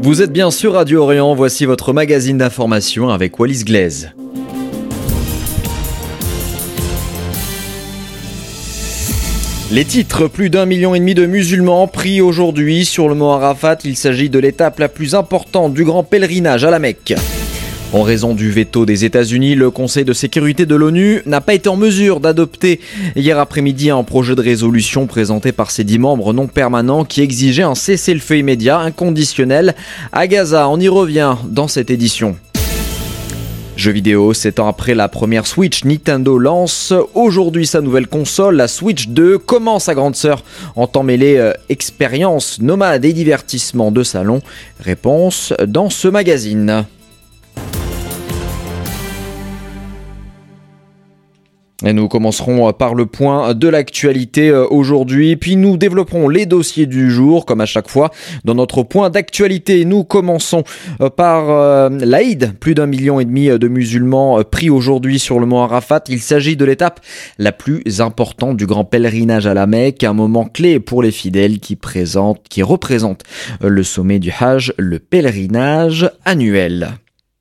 Vous êtes bien sur Radio Orient, voici votre magazine d'information avec Wallis Glaise. Les titres, plus d'1,5 million de musulmans pris aujourd'hui sur le mont Arafat. Il s'agit de l'étape la plus importante du grand pèlerinage à la Mecque. En raison du veto des États-Unis, le Conseil de sécurité de l'ONU n'a pas été en mesure d'adopter hier après-midi un projet de résolution présenté par ses 10 membres non permanents qui exigeait un cessez-le-feu immédiat, inconditionnel à Gaza. On y revient dans cette édition. Jeux vidéo, 7 ans après la première Switch, Nintendo lance aujourd'hui sa nouvelle console, la Switch 2. Comment sa grande sœur entend mêler expérience nomade et divertissement de salon? Réponse dans ce magazine. Et nous commencerons par le point de l'actualité aujourd'hui, puis nous développerons les dossiers du jour, comme à chaque fois. Dans notre point d'actualité, nous commençons par l'Aïd. Plus d'1,5 million de musulmans pris aujourd'hui sur le mont Arafat. Il s'agit de l'étape la plus importante du grand pèlerinage à la Mecque, un moment clé pour les fidèles qui représente le sommet du Hajj, le pèlerinage annuel.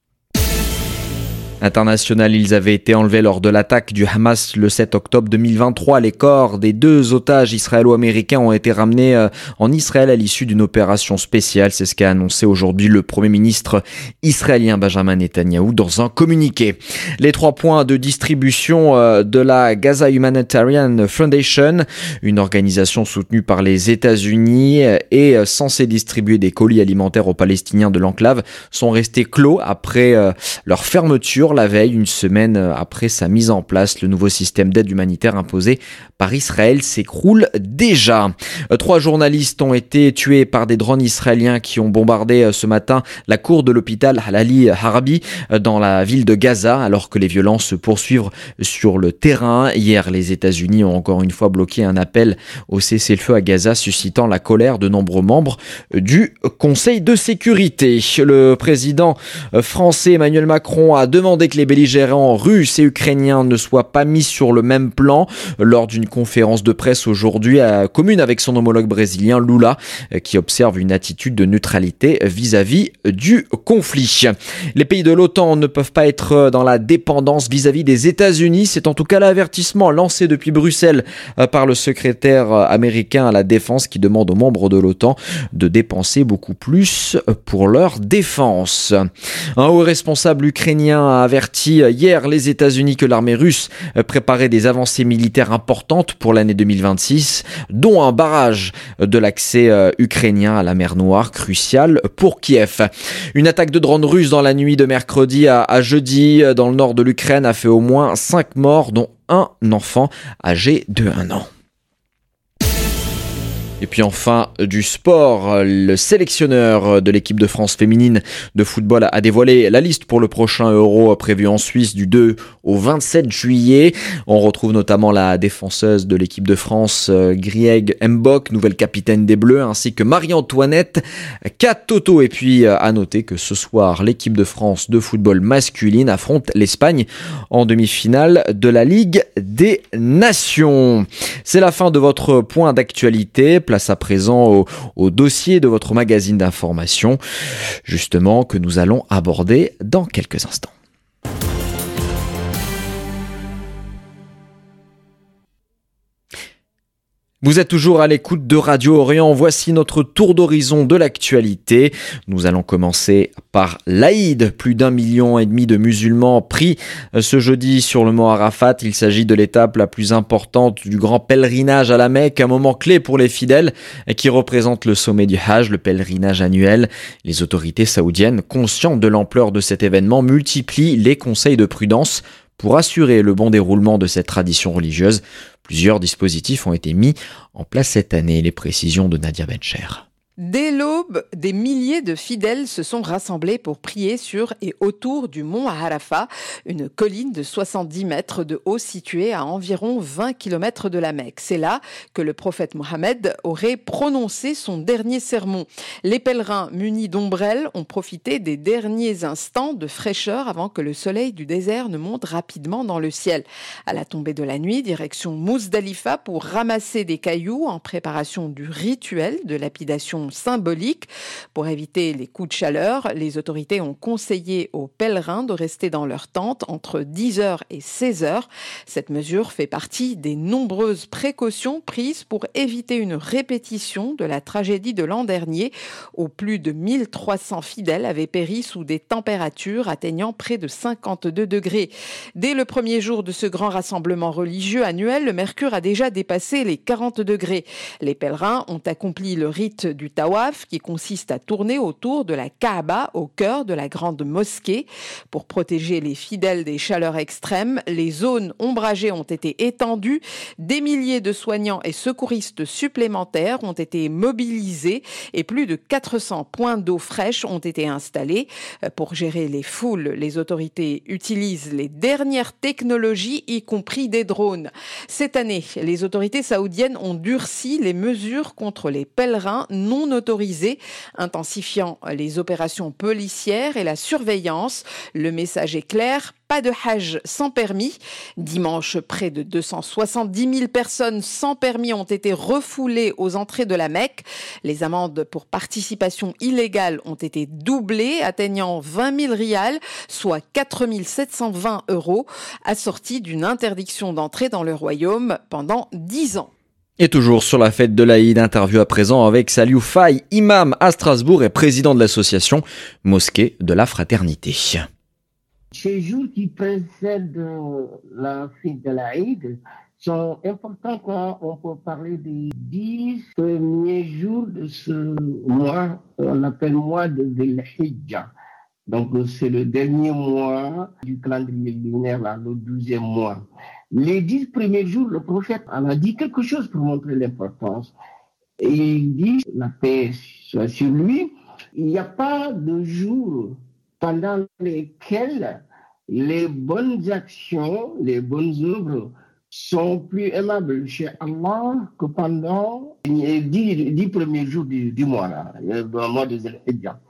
International, ils avaient été enlevés lors de l'attaque du Hamas le 7 octobre 2023. Les corps des 2 otages israélo-américains ont été ramenés en Israël à l'issue d'une opération spéciale. C'est ce qu'a annoncé aujourd'hui le Premier ministre israélien Benjamin Netanyahou dans un communiqué. Les 3 points de distribution de la Gaza Humanitarian Foundation, une organisation soutenue par les États-Unis et censée distribuer des colis alimentaires aux Palestiniens de l'enclave, sont restés clos après leur fermeture la veille, une semaine après sa mise en place. Le nouveau système d'aide humanitaire imposé par Israël s'écroule déjà. 3 journalistes ont été tués par des drones israéliens qui ont bombardé ce matin la cour de l'hôpital Halali Harabi dans la ville de Gaza, alors que les violences se poursuivent sur le terrain. Hier, les États-Unis ont encore une fois bloqué un appel au cessez-le-feu à Gaza, suscitant la colère de nombreux membres du Conseil de sécurité. Le président français Emmanuel Macron a demandé que les belligérants russes et ukrainiens ne soient pas mis sur le même plan lors d'une conférence de presse aujourd'hui commune avec son homologue brésilien Lula, qui observe une attitude de neutralité vis-à-vis du conflit. Les pays de l'OTAN ne peuvent pas être dans la dépendance vis-à-vis des États-Unis. C'est en tout cas l'avertissement lancé depuis Bruxelles par le secrétaire américain à la défense qui demande aux membres de l'OTAN de dépenser beaucoup plus pour leur défense. Un haut responsable ukrainien a averti hier les États-Unis que l'armée russe préparait des avancées militaires importantes pour l'année 2026, dont un barrage de l'accès ukrainien à la mer Noire, crucial pour Kiev. Une attaque de drones russes dans la nuit de mercredi à jeudi dans le nord de l'Ukraine a fait au moins 5 morts, dont un enfant âgé de 1 an. Et puis enfin, du sport, le sélectionneur de l'équipe de France féminine de football a dévoilé la liste pour le prochain Euro prévu en Suisse du 2 au 27 juillet. On retrouve notamment la défenseuse de l'équipe de France, Grieg Mbok, nouvelle capitaine des Bleus, ainsi que Marie-Antoinette Katoto. Et puis à noter que ce soir, l'équipe de France de football masculine affronte l'Espagne en demi-finale de la Ligue des Nations. C'est la fin de votre point d'actualité. Place à présent au dossier de votre magazine d'information, justement, que nous allons aborder dans quelques instants. Vous êtes toujours à l'écoute de Radio Orient. Voici notre tour d'horizon de l'actualité. Nous allons commencer par l'Aïd. Plus d'1,5 million de musulmans pris ce jeudi sur le mont Arafat. Il s'agit de l'étape la plus importante du grand pèlerinage à la Mecque, un moment clé pour les fidèles qui représente le sommet du Hajj, le pèlerinage annuel. Les autorités saoudiennes, conscientes de l'ampleur de cet événement, multiplient les conseils de prudence pour assurer le bon déroulement de cette tradition religieuse. Plusieurs dispositifs ont été mis en place cette année. Les précisions de Nadia Bencher. Dès l'aube, des milliers de fidèles se sont rassemblés pour prier sur et autour du mont Arafat, une colline de 70 mètres de haut située à environ 20 km de la Mecque. C'est là que le prophète Mohammed aurait prononcé son dernier sermon. Les pèlerins munis d'ombrelles ont profité des derniers instants de fraîcheur avant que le soleil du désert ne monte rapidement dans le ciel. À la tombée de la nuit, direction Mousdalifa pour ramasser des cailloux en préparation du rituel de lapidation opération symbolique. Pour éviter les coups de chaleur, les autorités ont conseillé aux pèlerins de rester dans leur tente entre 10h et 16h. Cette mesure fait partie des nombreuses précautions prises pour éviter une répétition de la tragédie de l'an dernier, où plus de 1300 fidèles avaient péri sous des températures atteignant près de 52 degrés. Dès le premier jour de ce grand rassemblement religieux annuel, le mercure a déjà dépassé les 40 degrés. Les pèlerins ont accompli le rite du tawaf, qui consiste à tourner autour de la Kaaba au cœur de la grande mosquée. Pour protéger les fidèles des chaleurs extrêmes, les zones ombragées ont été étendues. Des milliers de soignants et secouristes supplémentaires ont été mobilisés et plus de 400 points d'eau fraîche ont été installés. Pour gérer les foules, les autorités utilisent les dernières technologies, y compris des drones. Cette année, les autorités saoudiennes ont durci les mesures contre les pèlerins non autorisés, intensifiant les opérations policières et la surveillance. Le message est clair: pas de Hajj sans permis. Dimanche, près de 270 000 personnes sans permis ont été refoulées aux entrées de la Mecque. Les amendes pour participation illégale ont été doublées, atteignant 20 000 rials, soit 4 720 €, assorties d'une interdiction d'entrée dans le royaume pendant 10 ans. Et toujours sur la fête de l'Aïd, interview à présent avec Saliou Faye, imam à Strasbourg et président de l'association Mosquée de la Fraternité. Ces jours qui précèdent la fête de l'Aïd sont importants quand on peut parler des 10 premiers jours de ce mois, on appelle mois de Dhul-Hijjah. Donc c'est le dernier mois du calendrier lunaire, là, le 12e mois. Les 10 premiers jours, le prophète en a dit quelque chose pour montrer l'importance. Et il dit, la paix soit sur lui, il n'y a pas de jour pendant lesquels les bonnes actions, les bonnes œuvres sont plus aimables chez Allah que pendant les 10 premiers jours du mois, là, le mois de Dhul-Hijjah.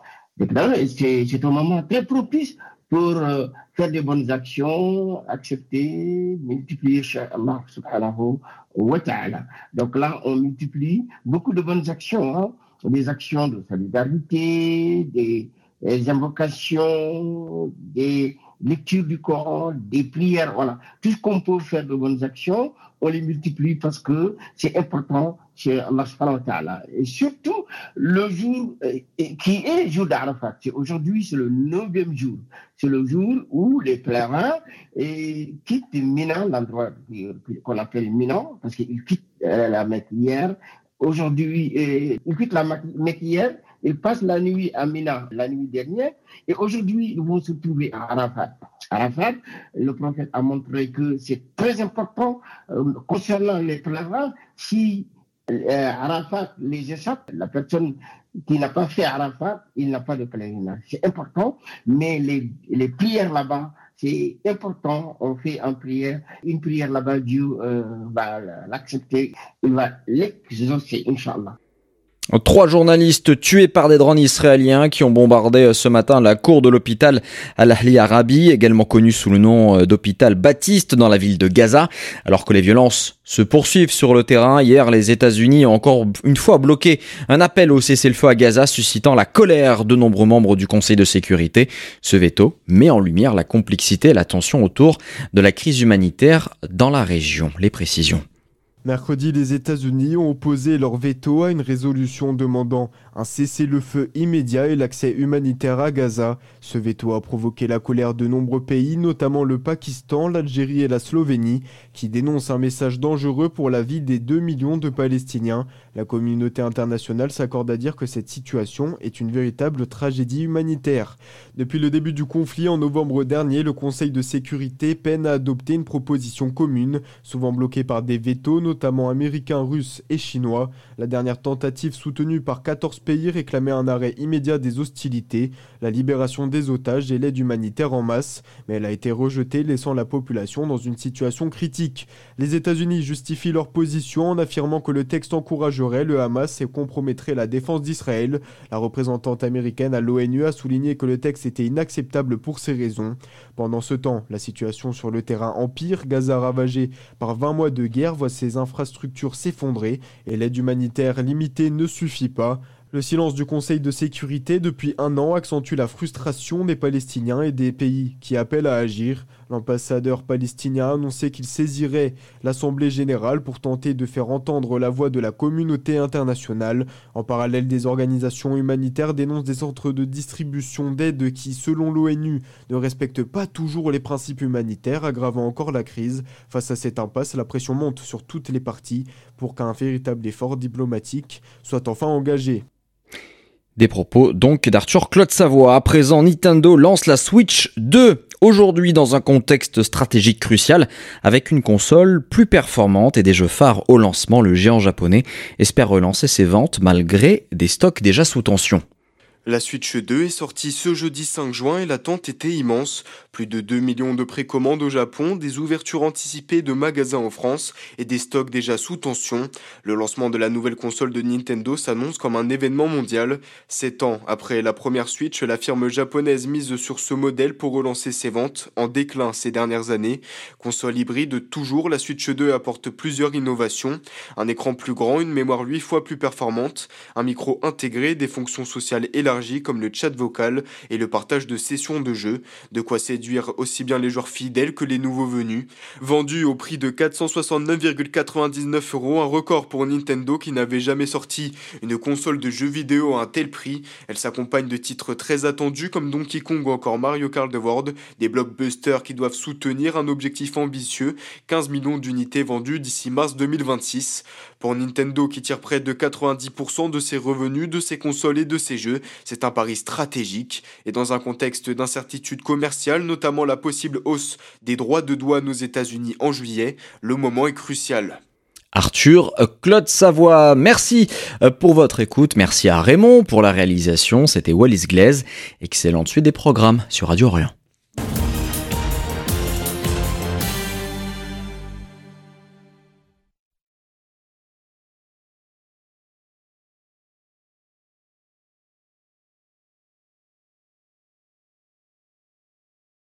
C'est un moment très propice pour faire des bonnes actions, accepter, multiplier chez Allah subhanahu wa ta'ala. Donc là, on multiplie beaucoup de bonnes actions, hein, des actions de solidarité, des invocations, des lectures du Coran, des prières, voilà. Tout ce qu'on peut faire de bonnes actions, on les multiplie parce que c'est important chez Allah subhanahu wa ta'ala. Et surtout, le jour qui est jour d'Arafat. Aujourd'hui, c'est le 9e jour. C'est le jour où les pèlerins quittent Mina, l'endroit qu'on appelle Mina, parce qu'ils quittent la Mecque hier. Aujourd'hui, ils quittent la Mecque hier. Ils passent la nuit à Mina, la nuit dernière, et aujourd'hui, ils vont se trouver à Arafat. Arafat, le prophète a montré que c'est très important concernant les pèlerins. Si Arafat les échappe, la personne qui n'a pas fait Arafat, il n'a pas de pèlerinage. C'est important, mais les prières là-bas, c'est important. On fait une prière là-bas, Dieu va l'accepter, il va l'exaucer, Inch'Allah. 3 journalistes tués par des drones israéliens qui ont bombardé ce matin la cour de l'hôpital Al-Ahli Arabi, également connu sous le nom d'hôpital Baptiste dans la ville de Gaza. Alors que les violences se poursuivent sur le terrain, hier les États-Unis ont encore une fois bloqué un appel au cessez-le-feu à Gaza, suscitant la colère de nombreux membres du Conseil de sécurité. Ce veto met en lumière la complexité et la tension autour de la crise humanitaire dans la région. Les précisions. Mercredi, les États-Unis ont opposé leur veto à une résolution demandant un cessez-le-feu immédiat et l'accès humanitaire à Gaza. Ce veto a provoqué la colère de nombreux pays, notamment le Pakistan, l'Algérie et la Slovénie, qui dénoncent un message dangereux pour la vie des 2 millions de Palestiniens. La communauté internationale s'accorde à dire que cette situation est une véritable tragédie humanitaire. Depuis le début du conflit en novembre dernier, le Conseil de sécurité peine à adopter une proposition commune, souvent bloquée par des vétos, notamment américains, russes et chinois. La dernière tentative soutenue par 14 pays réclamait un arrêt immédiat des hostilités, la libération des otages et l'aide humanitaire en masse, mais elle a été rejetée, laissant la population dans une situation critique. Les États-Unis justifient leur position en affirmant que le texte encouragerait le Hamas et compromettrait la défense d'Israël. La représentante américaine à l'ONU a souligné que le texte était inacceptable pour ces raisons. Pendant ce temps, la situation sur le terrain empire. Gaza, ravagée par 20 mois de guerre, voit ses infrastructures s'effondrer et l'aide humanitaire limitée ne suffit pas. Le silence du Conseil de sécurité depuis 1 an accentue la frustration des Palestiniens et des pays qui appellent à agir. L'ambassadeur palestinien a annoncé qu'il saisirait l'Assemblée générale pour tenter de faire entendre la voix de la communauté internationale. En parallèle, des organisations humanitaires dénoncent des centres de distribution d'aide qui, selon l'ONU, ne respectent pas toujours les principes humanitaires, aggravant encore la crise. Face à cette impasse, la pression monte sur toutes les parties pour qu'un véritable effort diplomatique soit enfin engagé. Des propos donc d'Arthur Claude Savoie. À présent, Nintendo lance la Switch 2. Aujourd'hui, dans un contexte stratégique crucial, avec une console plus performante et des jeux phares au lancement, le géant japonais espère relancer ses ventes malgré des stocks déjà sous tension. La Switch 2 est sortie ce jeudi 5 juin et l'attente était immense. Plus de 2 millions de précommandes au Japon, des ouvertures anticipées de magasins en France et des stocks déjà sous tension. Le lancement de la nouvelle console de Nintendo s'annonce comme un événement mondial. 7 ans après la première Switch, la firme japonaise mise sur ce modèle pour relancer ses ventes, en déclin ces dernières années. Console hybride toujours, la Switch 2 apporte plusieurs innovations. Un écran plus grand, une mémoire 8 fois plus performante, un micro intégré, des fonctions sociales élargies comme le chat vocal et le partage de sessions de jeu, de quoi séduire aussi bien les joueurs fidèles que les nouveaux venus. Vendu au prix de 469,99 €, un record pour Nintendo qui n'avait jamais sorti une console de jeux vidéo à un tel prix. Elle s'accompagne de titres très attendus comme Donkey Kong ou encore Mario Kart World, des blockbusters qui doivent soutenir un objectif ambitieux, 15 millions d'unités vendues d'ici mars 2026. Pour Nintendo qui tire près de 90% de ses revenus de ses consoles et de ses jeux, c'est un pari stratégique et dans un contexte d'incertitude commerciale, notamment la possible hausse des droits de douane aux États-Unis en juillet, le moment est crucial. Arthur Claude Savoie, merci pour votre écoute, merci à Raymond pour la réalisation, c'était Wallis Glaise, excellente suite des programmes sur Radio Orient.